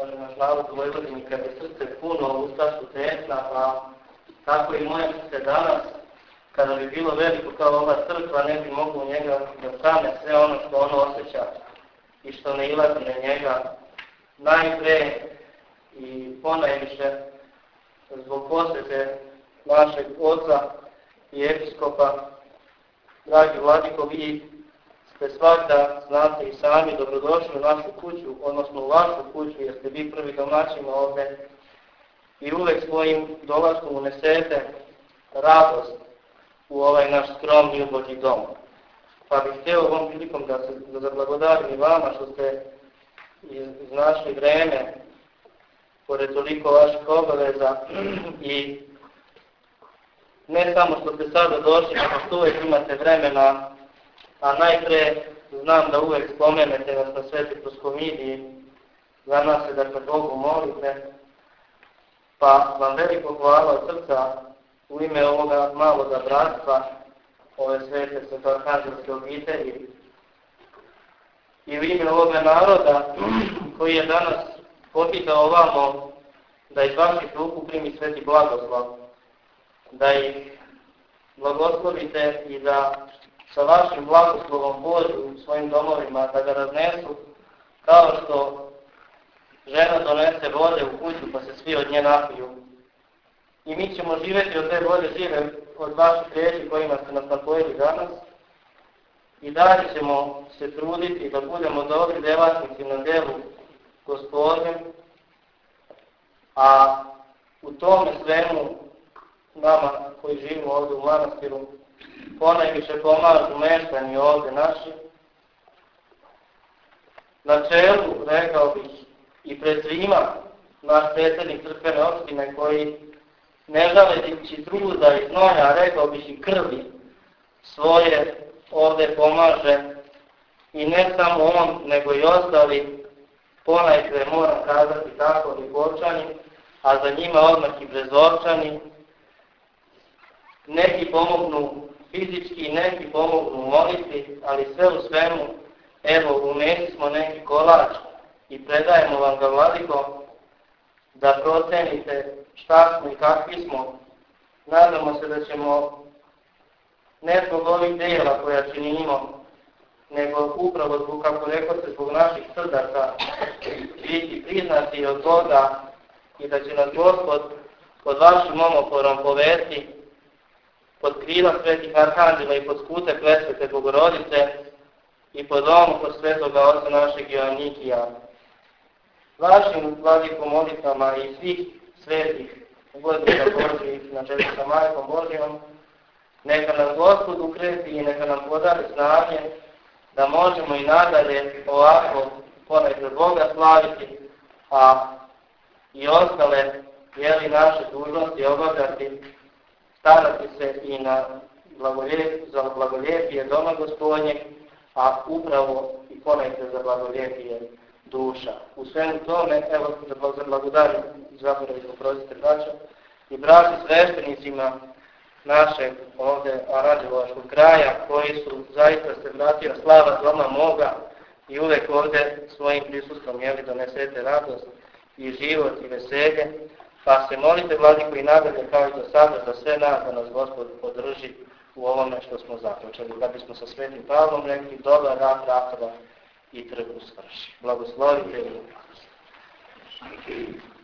naš narod u Vojvodini, kad je srce puno, usta su tesna, a tako i moje srce danas, kada bi bilo veliko kao ova crkva, ne bi moglo u njega da stane sve ono što ono osjeća i što ne ilazi na njega, najpre i ponajviše zbog posvete našeg oca i episkopa. Dragi vladiko, vi ste svakda, znate i sami, dobrodošli u našu kuću, odnosno u vašu kuću, jer ste vi prvi domaćini ovde i uvek svojim dolaskom unesete radost u ovaj naš skromni i ubogi dom. Pa bih htio ovom prilikom da zablagodarim i vama što ste iznašli vreme, pored toliko vaših obaveza, i ne samo što ste sada došli, nego što uvek imate vremena, a najpre znam da uvek spomenete nas na Svetoj Proskomidiji, za nas se dakle Bogu molite, pa vam veliko hvala od srca u ime ovoga maloga bratstva, ove svete svetoarhanđelske obitelji i u ime ovoga naroda koji je danas popitao ovamo da iz vaših ruku primi sveti blagoslov, da ih blagoslovite i da sa vašim blagoslovom Božju u svojim domovima da ga raznesu, kao što žena donese vode u kuću pa se svi od nje napiju. I mi ćemo živjeti od te vode žive od vaših riječi kojima ste nas napojili danas i dalje ćemo se truditi da budemo dobri djelatnici na delu Gospodnjem, a u tome svemu nama koji živimo ovdje u manastiru ponajviše pomažu meštani ovdje naši. Na čelu, rekao bih, i pred svima naš predsjednik crkvene opštine koji ne žaleći truda i znoja, rekao bih i krvi svoje ovdje pomaže i ne samo on, nego i ostali, ponajprije moram kazati tako i Borčani, a za njima odmah i Brezovčani. Neki pomognu fizički, neki pomognu molitvi, ali sve u svemu, evo, umesi smo neki kolač i predajemo vam ga, vladiko, da procenite šta smo i kakvi smo. Nadamo se da ćemo ne zbog ovih djela koja činimo, nego upravo zbog, kako rekao se, zbog naših srdaca biti priznati od Boga i da će nas Gospod pod vašim omoporom povesti pod krila svetih arhanđela i pod skute presvete Bogorodice i pod omokor svetoga oca našeg Joannikija. Vašim vladikom molitvama i svih svetih ugodnika Božjih na čelu sa Majkom Božjom, neka nas Gospod ukreti i neka nam podari snage da možemo i nadalje ovako ponajpred Boga slaviti, a i ostale naše dužnosti obavljati, starati se i za blagoljepije doma Gospodnjeg, a upravo i ponajpred za blagoljepije duša. U svemu tome, evo za blagodarim, zaboravim, oprostite braćo, i braći sveštenicima našeg ovdje Aranđelovačkog kraja, koji su zaista se vratio slava doma moga i uvek ovdje svojim prisustvom donesete radost i život i veselje, pa se molite, vladiko, i nadalje kao i do sada za sve nas da nas Gospod podrži u ovome što smo započeli, da bismo sa Svetim Pavlom rekli dobar rad ratova i trgu svrši. Blagoslovite i